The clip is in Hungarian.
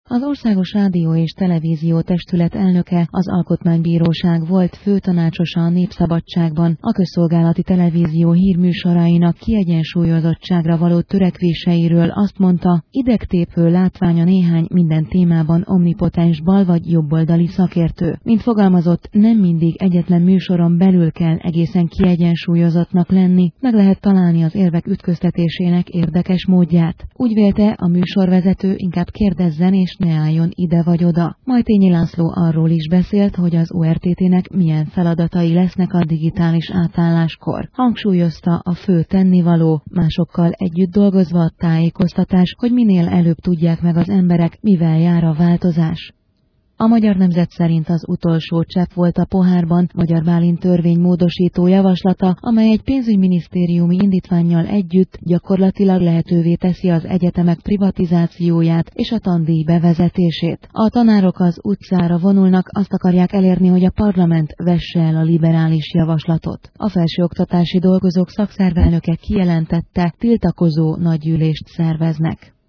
Az Országos Rádió és Televízió Testület elnöke, az Alkotmánybíróság volt főtanácsosa a Népszabadságban, a közszolgálati televízió hírműsorainak kiegyensúlyozottságra való törekvéseiről azt mondta, idegtépő látványa néhány minden témában omnipotens bal vagy jobboldali szakértő. Mint fogalmazott, nem mindig egyetlen műsoron belül kell egészen kiegyensúlyozottnak lenni, meg lehet találni az érvek ütköztetésének érdekes módját. Úgy vélte, a műsorvezető inkább kérdezzen és ne álljon ide vagy oda. Majtényi László arról is beszélt, hogy az ORTT-nek milyen feladatai lesznek a digitális átálláskor. Hangsúlyozta, a fő tennivaló, másokkal együtt dolgozva a tájékoztatás, hogy minél előbb tudják meg az emberek, mivel jár a változás. A Magyar Nemzet szerint az utolsó csepp volt a pohárban Magyar Bálint törvénymódosító javaslata, amely egy pénzügyminisztériumi indítvánnyal együtt gyakorlatilag lehetővé teszi az egyetemek privatizációját és a tandíj bevezetését. A tanárok az utcára vonulnak, azt akarják elérni, hogy a parlament vesse el a liberális javaslatot. A felsőoktatási dolgozók szakszervelnöke kijelentette, tiltakozó nagygyűlést szerveznek.